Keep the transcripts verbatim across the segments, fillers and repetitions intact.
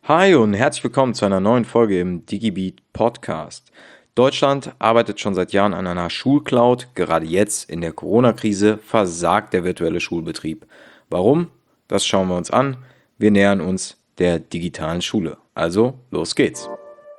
Hi und herzlich willkommen zu einer neuen Folge im DigiBeat Podcast. Deutschland arbeitet schon seit Jahren an einer Schulcloud. Gerade jetzt in der Corona-Krise versagt der virtuelle Schulbetrieb. Warum? Das schauen wir uns an. Wir nähern uns der digitalen Schule. Also, los geht's.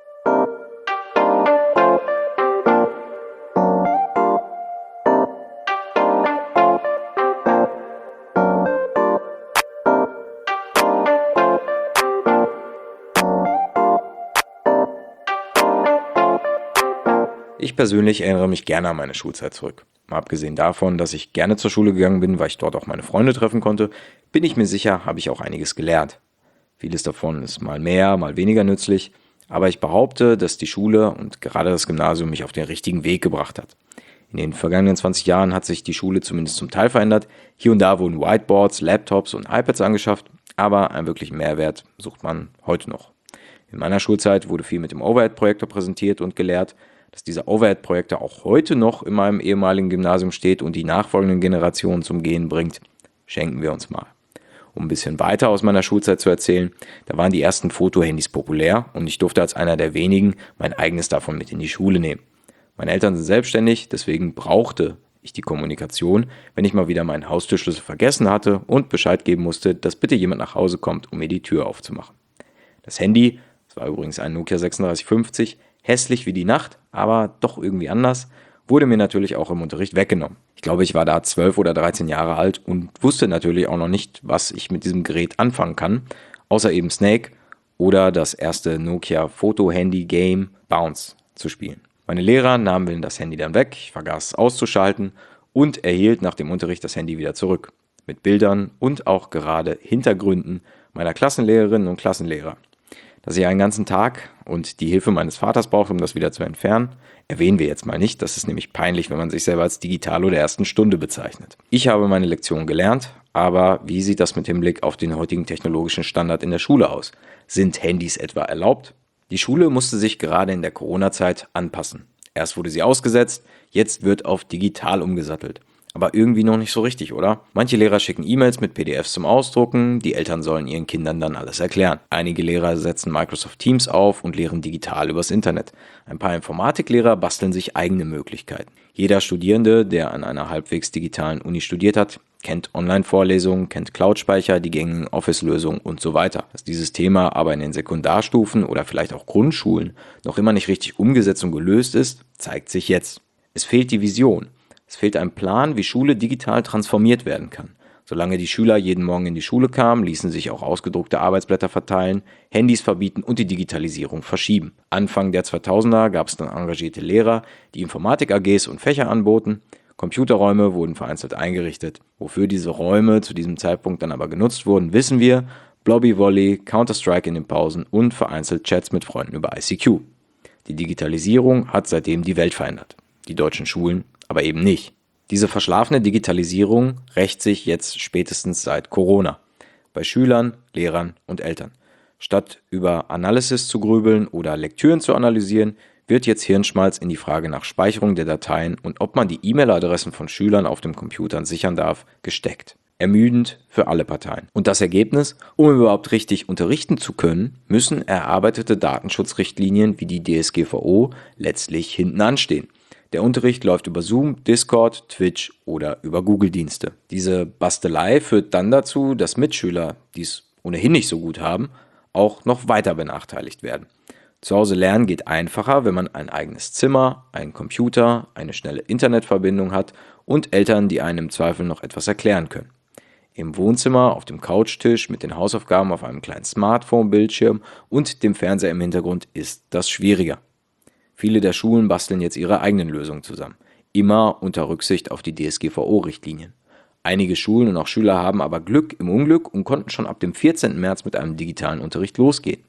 Ich persönlich erinnere mich gerne an meine Schulzeit zurück. Mal abgesehen davon, dass ich gerne zur Schule gegangen bin, weil ich dort auch meine Freunde treffen konnte, bin ich mir sicher, habe ich auch einiges gelernt. Vieles davon ist mal mehr, mal weniger nützlich, aber ich behaupte, dass die Schule und gerade das Gymnasium mich auf den richtigen Weg gebracht hat. In den vergangenen zwanzig Jahren hat sich die Schule zumindest zum Teil verändert. Hier und da wurden Whiteboards, Laptops und iPads angeschafft, aber einen wirklichen Mehrwert sucht man heute noch. In meiner Schulzeit wurde viel mit dem Overhead-Projektor präsentiert und gelehrt. Dass dieser Overhead-Projektor auch heute noch in meinem ehemaligen Gymnasium steht und die nachfolgenden Generationen zum Gehen bringt, schenken wir uns mal. Um ein bisschen weiter aus meiner Schulzeit zu erzählen, da waren die ersten Fotohandys populär und ich durfte als einer der wenigen mein eigenes davon mit in die Schule nehmen. Meine Eltern sind selbstständig, deswegen brauchte ich die Kommunikation, wenn ich mal wieder meinen Haustürschlüssel vergessen hatte und Bescheid geben musste, dass bitte jemand nach Hause kommt, um mir die Tür aufzumachen. Das Handy, das war übrigens ein Nokia sechsunddreißig fünfzig, hässlich wie die Nacht, aber doch irgendwie anders, wurde mir natürlich auch im Unterricht weggenommen. Ich glaube, ich war da zwölf oder dreizehn Jahre alt und wusste natürlich auch noch nicht, was ich mit diesem Gerät anfangen kann, außer eben Snake oder das erste Nokia Foto-Handy-Game Bounce zu spielen. Meine Lehrer nahmen mir das Handy dann weg, ich vergaß es auszuschalten und erhielt nach dem Unterricht das Handy wieder zurück. Mit Bildern und auch gerade Hintergründen meiner Klassenlehrerinnen und Klassenlehrer. Dass ich einen ganzen Tag und die Hilfe meines Vaters brauchte, um das wieder zu entfernen, erwähnen wir jetzt mal nicht. Das ist nämlich peinlich, wenn man sich selber als Digitalo der ersten Stunde bezeichnet. Ich habe meine Lektion gelernt, aber wie sieht das mit Hinblick auf den heutigen technologischen Standard in der Schule aus? Sind Handys etwa erlaubt? Die Schule musste sich gerade in der Corona-Zeit anpassen. Erst wurde sie ausgesetzt, jetzt wird auf digital umgesattelt. Aber irgendwie noch nicht so richtig, oder? Manche Lehrer schicken E-Mails mit P D Fs zum Ausdrucken, die Eltern sollen ihren Kindern dann alles erklären. Einige Lehrer setzen Microsoft Teams auf und lehren digital übers Internet. Ein paar Informatiklehrer basteln sich eigene Möglichkeiten. Jeder Studierende, der an einer halbwegs digitalen Uni studiert hat, kennt Online-Vorlesungen, kennt Cloud-Speicher, die gängigen Office-Lösungen und so weiter. Dass dieses Thema aber in den Sekundarstufen oder vielleicht auch Grundschulen noch immer nicht richtig umgesetzt und gelöst ist, zeigt sich jetzt. Es fehlt die Vision. Es fehlt ein Plan, wie Schule digital transformiert werden kann. Solange die Schüler jeden Morgen in die Schule kamen, ließen sich auch ausgedruckte Arbeitsblätter verteilen, Handys verbieten und die Digitalisierung verschieben. Anfang der zweitausender gab es dann engagierte Lehrer, die Informatik-A Gs und Fächer anboten. Computerräume wurden vereinzelt eingerichtet. Wofür diese Räume zu diesem Zeitpunkt dann aber genutzt wurden, wissen wir. Blobby Volley, Counter-Strike in den Pausen und vereinzelt Chats mit Freunden über I C Q. Die Digitalisierung hat seitdem die Welt verändert. Die deutschen Schulen aber eben nicht. Diese verschlafene Digitalisierung rächt sich jetzt spätestens seit Corona. Bei Schülern, Lehrern und Eltern. Statt über Analysis zu grübeln oder Lektüren zu analysieren, wird jetzt Hirnschmalz in die Frage nach Speicherung der Dateien und ob man die E-Mail-Adressen von Schülern auf den Computern sichern darf, gesteckt. Ermüdend für alle Parteien. Und das Ergebnis? Um überhaupt richtig unterrichten zu können, müssen erarbeitete Datenschutzrichtlinien wie die D S G V O letztlich hinten anstehen. Der Unterricht läuft über Zoom, Discord, Twitch oder über Google-Dienste. Diese Bastelei führt dann dazu, dass Mitschüler, die es ohnehin nicht so gut haben, auch noch weiter benachteiligt werden. Zu Hause lernen geht einfacher, wenn man ein eigenes Zimmer, einen Computer, eine schnelle Internetverbindung hat und Eltern, die einem im Zweifel noch etwas erklären können. Im Wohnzimmer, auf dem Couchtisch, mit den Hausaufgaben auf einem kleinen Smartphone-Bildschirm und dem Fernseher im Hintergrund ist das schwieriger. Viele der Schulen basteln jetzt ihre eigenen Lösungen zusammen, immer unter Rücksicht auf die D S G V O-Richtlinien. Einige Schulen und auch Schüler haben aber Glück im Unglück und konnten schon ab dem vierzehnten März mit einem digitalen Unterricht losgehen.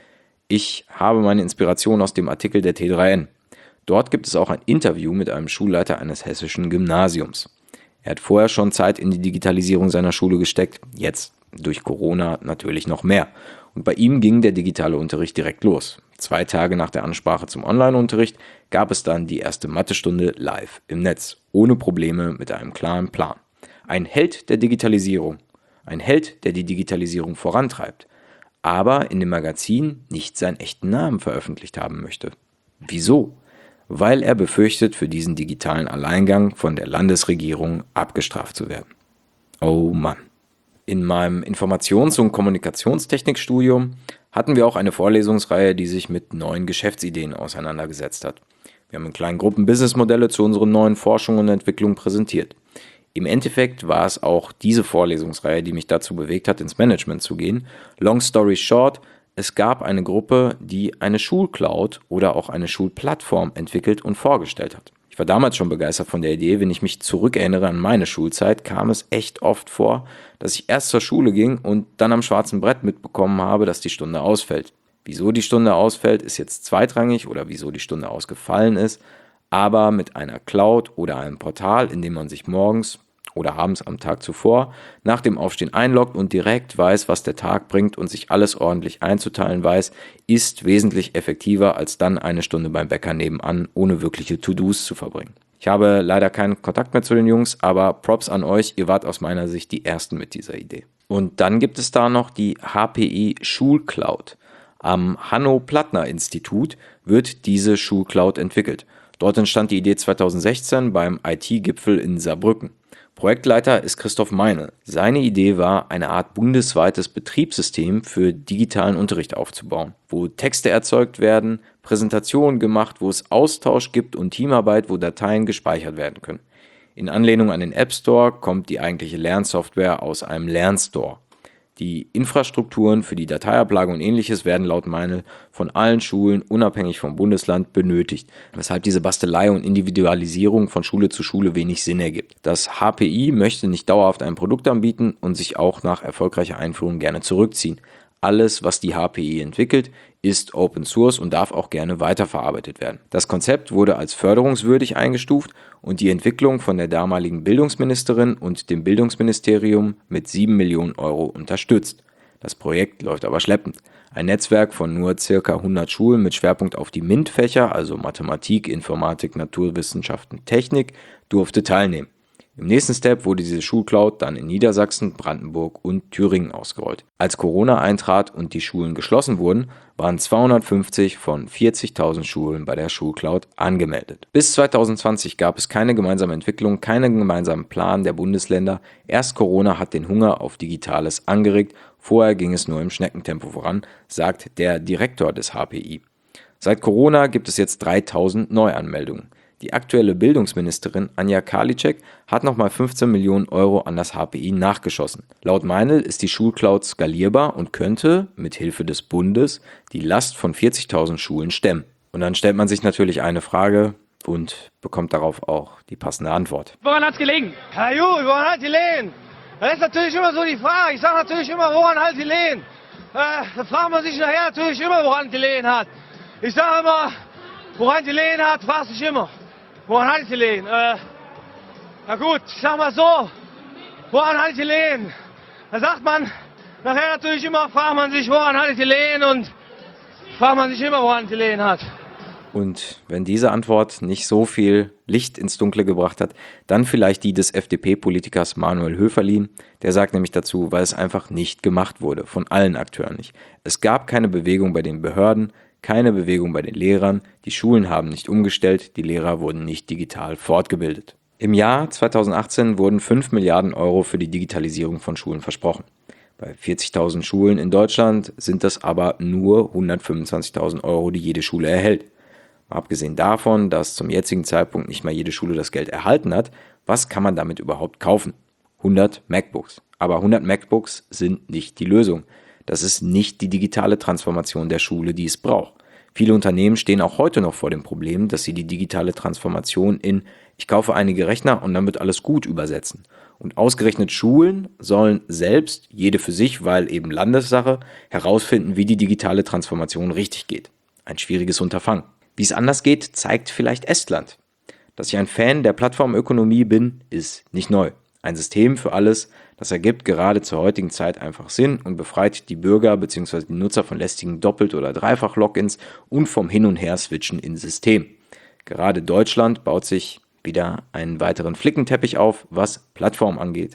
Ich habe meine Inspiration aus dem Artikel der T drei N. Dort gibt es auch ein Interview mit einem Schulleiter eines hessischen Gymnasiums. Er hat vorher schon Zeit in die Digitalisierung seiner Schule gesteckt, jetzt durch Corona natürlich noch mehr. Und bei ihm ging der digitale Unterricht direkt los. Zwei Tage nach der Ansprache zum Online-Unterricht gab es dann die erste Mathestunde live im Netz, ohne Probleme mit einem klaren Plan. Ein Held der Digitalisierung, ein Held, der die Digitalisierung vorantreibt. aber in dem Magazin nicht seinen echten Namen veröffentlicht haben möchte. Wieso? Weil er befürchtet, für diesen digitalen Alleingang von der Landesregierung abgestraft zu werden. Oh Mann. In meinem Informations- und Kommunikationstechnikstudium hatten wir auch eine Vorlesungsreihe, die sich mit neuen Geschäftsideen auseinandergesetzt hat. Wir haben in kleinen Gruppen Businessmodelle zu unseren neuen Forschungen und Entwicklungen präsentiert. Im Endeffekt war es auch diese Vorlesungsreihe, die mich dazu bewegt hat, ins Management zu gehen. Long story short, es gab eine Gruppe, die eine Schulcloud oder auch eine Schulplattform entwickelt und vorgestellt hat. Ich war damals schon begeistert von der Idee. Wenn ich mich zurückerinnere an meine Schulzeit, kam es echt oft vor, dass ich erst zur Schule ging und dann am schwarzen Brett mitbekommen habe, dass die Stunde ausfällt. Wieso die Stunde ausfällt, ist jetzt zweitrangig oder wieso die Stunde ausgefallen ist, aber mit einer Cloud oder einem Portal, in dem man sich morgens oder abends am Tag zuvor nach dem Aufstehen einloggt und direkt weiß, was der Tag bringt und sich alles ordentlich einzuteilen weiß, ist wesentlich effektiver, als dann eine Stunde beim Bäcker nebenan ohne wirkliche To-Dos zu verbringen. Ich habe leider keinen Kontakt mehr zu den Jungs, aber Props an euch, ihr wart aus meiner Sicht die Ersten mit dieser Idee. Und dann gibt es da noch die H P I Schulcloud. Am Hanno-Plattner-Institut wird diese Schulcloud entwickelt. Dort entstand die Idee zweitausendsechzehn beim I T-Gipfel in Saarbrücken. Projektleiter ist Christoph Meine. Seine Idee war, eine Art bundesweites Betriebssystem für digitalen Unterricht aufzubauen, wo Texte erzeugt werden, Präsentationen gemacht, wo es Austausch gibt und Teamarbeit, wo Dateien gespeichert werden können. In Anlehnung an den App Store kommt die eigentliche Lernsoftware aus einem Lernstore. Die Infrastrukturen für die Dateiablage und ähnliches werden laut Meinl von allen Schulen unabhängig vom Bundesland benötigt, weshalb diese Bastelei und Individualisierung von Schule zu Schule wenig Sinn ergibt. Das H P I möchte nicht dauerhaft ein Produkt anbieten und sich auch nach erfolgreicher Einführung gerne zurückziehen. Alles, was die H P I entwickelt, ist Open Source und darf auch gerne weiterverarbeitet werden. Das Konzept wurde als förderungswürdig eingestuft und die Entwicklung von der damaligen Bildungsministerin und dem Bildungsministerium mit sieben Millionen Euro unterstützt. Das Projekt läuft aber schleppend. Ein Netzwerk von nur ca. hundert Schulen mit Schwerpunkt auf die MINT-Fächer, also Mathematik, Informatik, Naturwissenschaften, Technik, durfte teilnehmen. Im nächsten Step wurde diese Schulcloud dann in Niedersachsen, Brandenburg und Thüringen ausgerollt. Als Corona eintrat und die Schulen geschlossen wurden, waren zweihundertfünfzig von vierzigtausend Schulen bei der Schulcloud angemeldet. Bis zweitausendzwanzig gab es keine gemeinsame Entwicklung, keinen gemeinsamen Plan der Bundesländer. Erst Corona hat den Hunger auf Digitales angeregt, vorher ging es nur im Schneckentempo voran, sagt der Direktor des H P I. Seit Corona gibt es jetzt dreitausend Neuanmeldungen. Die aktuelle Bildungsministerin Anja Karliczek hat nochmal fünfzehn Millionen Euro an das H P I nachgeschossen. Laut Meinl ist die Schulcloud skalierbar und könnte, mit Hilfe des Bundes, die Last von vierzigtausend Schulen stemmen. Und dann stellt man sich natürlich eine Frage und bekommt darauf auch die passende Antwort. Woran hat's gelegen? Ja gut, woran hat die gelegen? Das ist natürlich immer so die Frage. Ich sage natürlich immer, woran hat die gelegen? Äh, da fragt man sich nachher natürlich immer, woran die gelegen hat. Ich sage immer, woran die gelegen hat, fragt sich immer. Woran hat es gelegen? Äh, na gut, ich sag mal so, woran hat es gelegen? Da sagt man, nachher natürlich immer, fragt man sich, woran hat es gelegen und fragt man sich immer, woran es gelegen hat. Und wenn diese Antwort nicht so viel Licht ins Dunkle gebracht hat, dann vielleicht die des F D P-Politikers Manuel Höferlin. Der sagt nämlich dazu, weil es einfach nicht gemacht wurde, von allen Akteuren nicht. Es gab keine Bewegung bei den Behörden, keine Bewegung bei den Lehrern, die Schulen haben nicht umgestellt, die Lehrer wurden nicht digital fortgebildet. Im Jahr zweitausendachtzehn wurden fünf Milliarden Euro für die Digitalisierung von Schulen versprochen. Bei vierzigtausend Schulen in Deutschland sind das aber nur hundertfünfundzwanzigtausend Euro, die jede Schule erhält. Mal abgesehen davon, dass zum jetzigen Zeitpunkt nicht mal jede Schule das Geld erhalten hat, was kann man damit überhaupt kaufen? hundert MacBooks. Aber hundert MacBooks sind nicht die Lösung. Das ist nicht die digitale Transformation der Schule, die es braucht. Viele Unternehmen stehen auch heute noch vor dem Problem, dass sie die digitale Transformation in „ich kaufe einige Rechner und dann wird alles gut" übersetzen. Und ausgerechnet Schulen sollen selbst, jede für sich, weil eben Landessache, herausfinden, wie die digitale Transformation richtig geht. Ein schwieriges Unterfangen. Wie es anders geht, zeigt vielleicht Estland. Dass ich ein Fan der Plattformökonomie bin, ist nicht neu. Ein System für alles, das ergibt gerade zur heutigen Zeit einfach Sinn und befreit die Bürger bzw. die Nutzer von lästigen Doppelt- oder Dreifach-Logins und vom Hin- und Her-Switchen ins System. Gerade Deutschland baut sich wieder einen weiteren Flickenteppich auf, was Plattform angeht.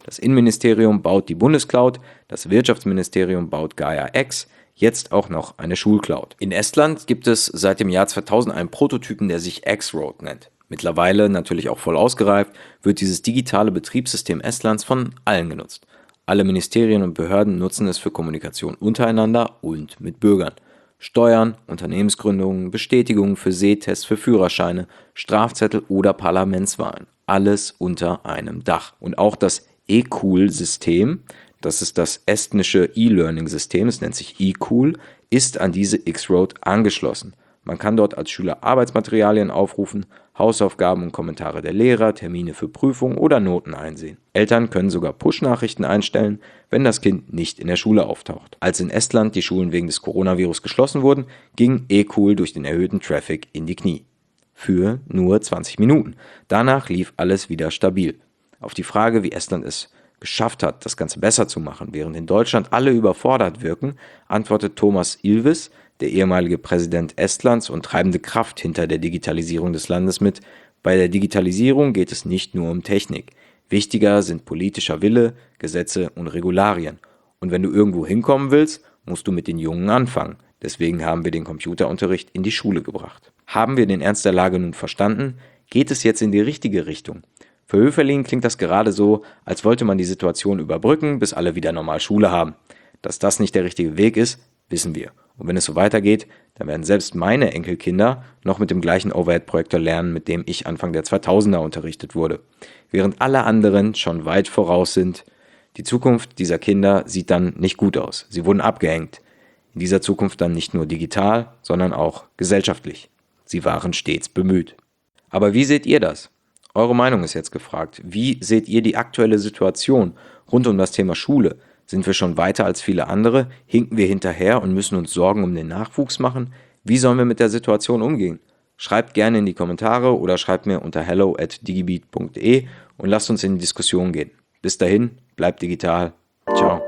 Das Innenministerium baut die Bundescloud, das Wirtschaftsministerium baut Gaia X, jetzt auch noch eine Schulcloud. In Estland gibt es seit dem Jahr zweitausend einen Prototypen, der sich X-Road nennt. Mittlerweile, natürlich auch voll ausgereift, wird dieses digitale Betriebssystem Estlands von allen genutzt. Alle Ministerien und Behörden nutzen es für Kommunikation untereinander und mit Bürgern. Steuern, Unternehmensgründungen, Bestätigungen für Sehtests für Führerscheine, Strafzettel oder Parlamentswahlen. Alles unter einem Dach. Und auch das eCool-System, das ist das estnische E-Learning-System, es nennt sich eCool, ist an diese X-Road angeschlossen. Man kann dort als Schüler Arbeitsmaterialien aufrufen, Hausaufgaben und Kommentare der Lehrer, Termine für Prüfungen oder Noten einsehen. Eltern können sogar Push-Nachrichten einstellen, wenn das Kind nicht in der Schule auftaucht. Als in Estland die Schulen wegen des Coronavirus geschlossen wurden, ging eCool durch den erhöhten Traffic in die Knie. Für nur zwanzig Minuten. Danach lief alles wieder stabil. Auf die Frage, wie Estland es geschafft hat, das Ganze besser zu machen, während in Deutschland alle überfordert wirken, antwortet Toomas Ilves, der ehemalige Präsident Estlands und treibende Kraft hinter der Digitalisierung des Landes mit: Bei der Digitalisierung geht es nicht nur um Technik. Wichtiger sind politischer Wille, Gesetze und Regularien. Und wenn du irgendwo hinkommen willst, musst du mit den Jungen anfangen. Deswegen haben wir den Computerunterricht in die Schule gebracht. Haben wir den Ernst der Lage nun verstanden? Geht es jetzt in die richtige Richtung? Für Höferlin klingt das gerade so, als wollte man die Situation überbrücken, bis alle wieder normal Schule haben. Dass das nicht der richtige Weg ist, wissen wir. Und wenn es so weitergeht, dann werden selbst meine Enkelkinder noch mit dem gleichen Overhead-Projektor lernen, mit dem ich Anfang der zweitausender unterrichtet wurde. Während alle anderen schon weit voraus sind. Die Zukunft dieser Kinder sieht dann nicht gut aus. Sie wurden abgehängt. In dieser Zukunft dann nicht nur digital, sondern auch gesellschaftlich. Sie waren stets bemüht. Aber wie seht ihr das? Eure Meinung ist jetzt gefragt. Wie seht ihr die aktuelle Situation rund um das Thema Schule? Sind wir schon weiter als viele andere? Hinken wir hinterher und müssen uns Sorgen um den Nachwuchs machen? Wie sollen wir mit der Situation umgehen? Schreibt gerne in die Kommentare oder schreibt mir unter hello at digibeat punkt de und lasst uns in die Diskussion gehen. Bis dahin, bleibt digital. Ciao.